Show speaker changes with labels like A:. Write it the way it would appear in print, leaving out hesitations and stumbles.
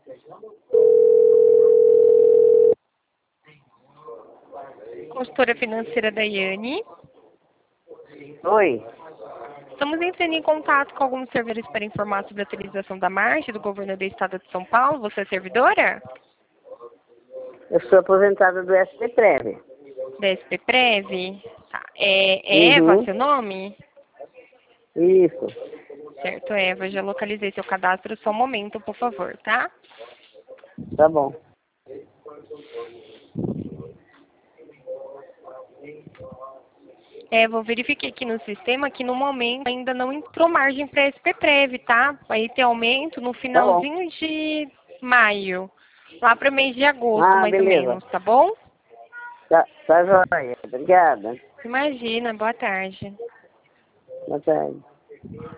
A: Consultora financeira Daiane.
B: Oi,
A: Estamos entrando em contato com alguns servidores para informar sobre a utilização da margem do governo do estado de São Paulo. Você é servidora?
B: eu sou aposentada do SPPrev.
A: Da SP-Prev? Tá. É Eva, seu nome?
B: Isso,
A: Certo, Eva. Já localizei seu cadastro. Só um momento, por favor, tá?
B: tá bom.
A: Vou verificar aqui no sistema que no momento ainda não entrou margem para SP-Prev, tá? Vai ter aumento no
B: Tá bom.
A: finalzinho de maio. Lá para o mês de agosto,
B: Ah,
A: mais
B: beleza.
A: ou menos, tá bom?
B: Tá joia. Obrigada.
A: Imagina, boa tarde.
B: Boa tarde.